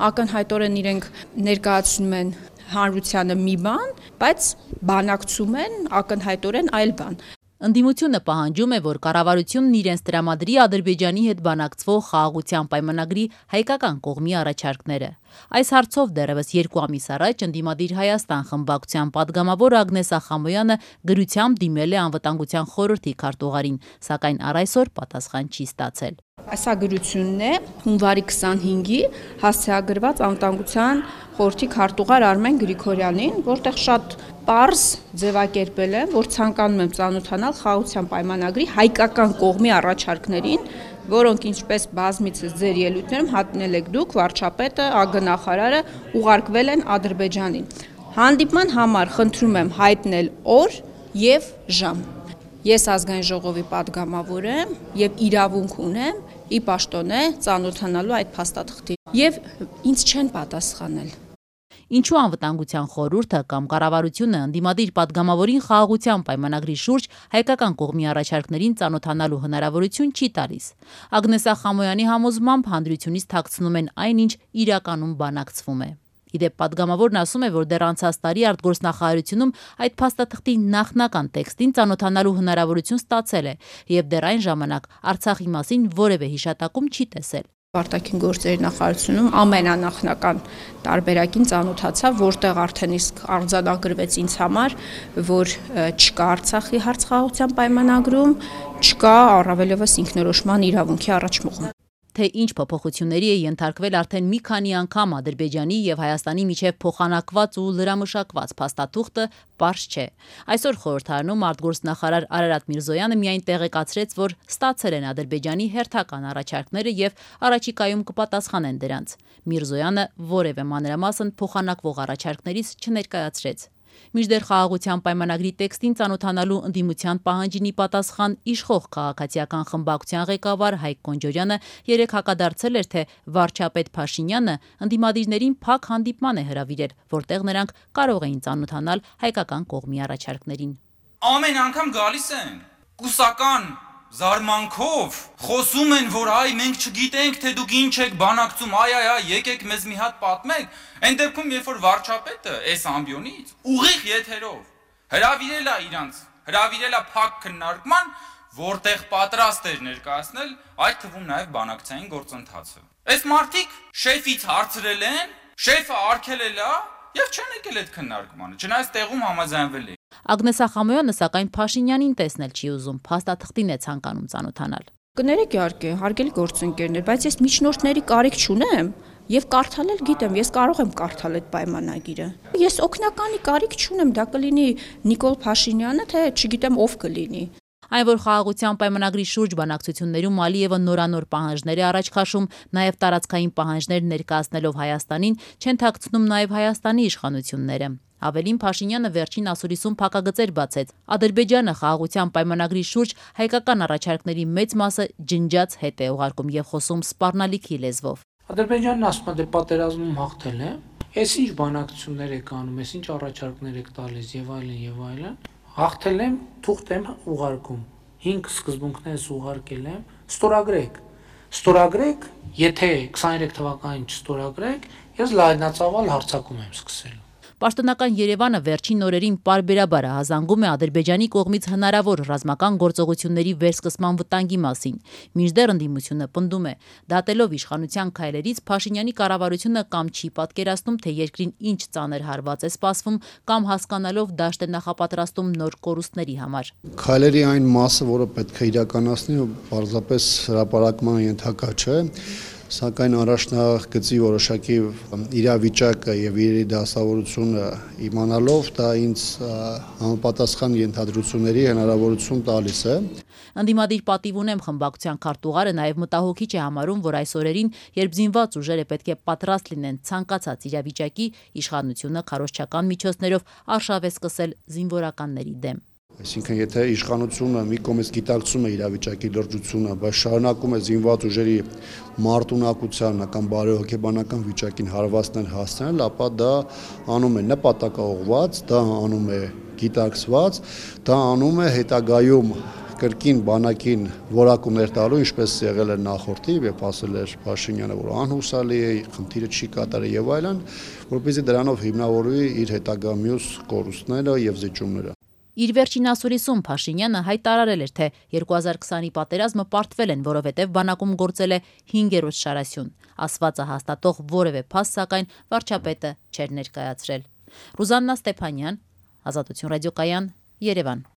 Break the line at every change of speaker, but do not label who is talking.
ակնհայտորեն իրենք ներկայացնում են հանրությանը մի բան, բայց բանակցում են ակնհայտորեն այլ բան։
Ընդդիմությունը պահանջում է, որ կառավարությունն իրենց տրամադրի Ադրբեջանի հետ բանակցվող խաղաղության պայմանագրի հայկական կողմի առաջարկները։ Այս հարցով դեռևս 2 ամիս առաջ ընդդիմադիր Հայաստան խմբակցության падգամավոր Ագնես Ախամոյանը գրությամբ դիմել է Անվտանգության խորհրդի քարտուղարին, սակայն առ այսօր պատասխան չի ստացել։
Այսա գրությունն է հունվարի 25-ի հասցեագրված Անվտանգության խորհրդի քարտուղար Արմեն Գրիգորյանին, որտեղ շատ պարզ ձևակերպել եմ, որ ցանկանում եմ ծանոթանալ խաղաղության պայմանագրի հայկական կողմի առաջարկներին, որոնք ինչպես բազմիցս ձեր ելույթներում հայտնել եք դուք, վարչապետը, ԱԳ նախարարը ուղարկվել են Ադրբեջանին։ Հանդիպման համար խնդրում եմ հայտնել օր եւ ժամ։ Ես ազգային ժողովի падգամավոր եմ եւ իրավունք ունեմ ի պաշտոնե ծանոթանալու այդ փաստաթղթին եւ ինձ չեն պատասխանել։
Ինչու Անվտանգության խորհուրդը կամ կառավարությունը ընդդիմադիր падգամավորին խաղաղության պայմանագրի շուրջ հայկական կողմի առաջարկներին ծանոթանալու հնարավորություն չի տալիս։ Ագնես Ախամոյանի համոզմամբ հանրությունից թաքցնում են այնինչ իրականում բանակցվում է։ Իդեպ падգամավորն ասում է, որ դեռ անցած տարի արտգործնախարարությունում այդ փաստաթղթի նախնական տեքստին ծանոթանալու հնարավորություն ստացել է եւ դեռ այն ժամանակ Արցախի մասին որևէ հիշատակում չի տեսել։
Արտաքին գործերի նախարարությունում ամենանախնական տարբերակին ծանոթացա, որտեղ արդեն իսկ արձանագրվեց ինձ համար, որ չկա Արցախի հարց խաղաղության պայմանագրում, չկա առավելևս ինքնորոշման իրավունքի առաջմուղում։
Թե ինչ փոփոխությունների է ենթարկվել արդեն մի քանի անգամ Ադրբեջանի եւ Հայաստանի միջև փոխանակված ու լրամշակված փաստաթուղթը պարզ չէ։ Այսօր խորհրդարանում արտգործնախարար Արարատ Միրզոյանը միայն տեղեկացրեց, որ ստացել են Ադրբեջանի հերթական առաջարկները եւ առաջիկայում կպատասխանեն դրանց։ Միրզոյանը որևէ մանրամասն փոխանակվող առաջարկներից չներկայացրեց։ Մինչդեռ խաղաղության պայմանագրի տեքստին ծանոթանալու ընդդիմության պահանջին ի պատասխան իշխող քաղաքացիական խմբակցության ղեկավար Հայկ Կոնջորյանը երեկ հակադարձել էր, թե վարչապետ Փաշինյանը ընդդիմադիրներին փակ հանդիպման է հրավիրել, որտեղ նրանք կարող էին ծանոթանալ հայկական կողմի առաջարկներին։
Ամեն անգամ գալիս են կուսական զարմանքով խոսում են, որ այ մենք չգիտենք, թե դուք ինչ եք բանակցում, այ, եկեք մեզ մի հատ պատմեք։ Այն դեպքում, երբ որ վարչապետը այս ամբիոնից ուղիղ եթերով հրավիրել է փակ քննարկման, որտեղ պատրաստ էր ներկայացնել այդ թվում նաև բանակցային գործընթացը։ Այս մարդիկ շեֆից հարցրել են, շեֆը արգելել է եւ չեն եկել այդ քննարկմանը, չնայած տեղում համաձայնվել է։
Ագնես Ախամոյանը սակայն Փաշինյանին տեսնել չի ուզում, փաստաթղթին է ցանկանում ծանոթանալ։
Կներեք իհարկե, հարգելի գործընկերներ, բայց ես միջնորդների կարիք չունեմ եւ կարդալ էլ գիտեմ, ես կարող եմ կարդալ այդ պայմանագիրը։ Ես օգնականի կարիք չունեմ, դա կլինի Նիկոլ Փաշինյանը, թե չգիտեմ ով կլինի։
Այն, որ խաղաղության պայմանագրի շուրջ բանակցություններում Ալիևը նորանոր պահանջներ է առաջ քաշում, նաև տարածքային պահանջներ ներկայացնելով Հայաստանին, չեն թաքցնում նաև Հայաստանի իշխանությունները։ Ավելին Փաշինյանը վերջին ասուլիսում փակագծեր բացեց։ Ադրբեջանը խաղաղության պայմանագրի շուրջ հայկական առաջարկների մեծ մասը ջնջած հետ է ուղարկում եւ խոսում սպառնալիքի լեզվով։
Ադրբեջանն ասում է, դե պատերազմում հաղթել է, այս ինչ բանակցություններ եք անում, այս ինչ առաջարկներ եք տալիս եւ այլն։ Հաղթել եմ, թուղթ եմ ուղարկում, 5 սկզբունքներս ուղարկել եմ, ստորագրեք, եթե 23 թվականին չստորագրեք, ես լայնածավալ հարձակում եմ սկսել։
Պաշտոնական Երևանը վերջին օրերին պարբերաբար հազանգում է Ադրբեջանի կողմից հնարավոր ռազմական գործողությունների վերսկսման վտանգի մասին։ Մինչդեռ ընդդիմությունը պնդում է, դատելով իշխանության քայլերից Փաշինյանի կառավարությունը կամ չի պատկերացնում, թե երկրին ինչ ծանր հարված է սպասվում, կամ հասկանալով դաշտ է նախապատրաստում նոր կորուստների համար։
Քայլերի այն մասը, որը պետք է իրականացնի, պարզապես հրապարակման ենթակա չէ։ Սակայն առաջնագծի որոշակի իրավիճակը եւ իր դասավորությունը իմանալով դա ինձ համապատասխան ենթադրությունների հնարավորություն տալիս է։
Ընդդիմադիր պատիվ ունեմ խմբակցության քարտուղարը նաև մտահոգիչ է համարում, որ այս օրերին, երբ զինված ուժերը պետք է պատրաստ լինեն ցանկացած իրավիճակի, իշխանությունը քարոզչական միջոցներով արշավ է սկսել զինվորականների դեմ։
Այսինքն, եթե իշխանությունը մի կողմից գիտակցում է իրավիճակի լրջությունը, բայց շարունակում է զինված ուժերի մարտունակության կամ բարեհոգեբանական վիճակին հարվածներ հասցնել, ապա դա անում է նպատակաուղղված, դա անում է գիտակցված, դա անում է հետագայում կրկին բանակին որակումներ տալու, ինչպես եղել էր նախորդի, երբ ասել էր Փաշինյանը, որ անհուսալի է, խնդիրը չի կատարել եւ այլն, որպեսզի դրանով հիմնավորվի իր հետագա մյուս կորուստները եւ զիջումները։
Իր վերջին ասուլիսում Փաշինյանը հայտարարել էր, թե 2020-ի պատերազմը պարտվել են, որովհետև բանակում գործել է 5-րդ շարասյուն։ Ասվածը հաստատող որևէ փաստ, սակայն վարչապետը չէր ներկայացրել։ Ռուզաննա Ստեփանյան, Ազատություն ռադիոկայան, Երևան։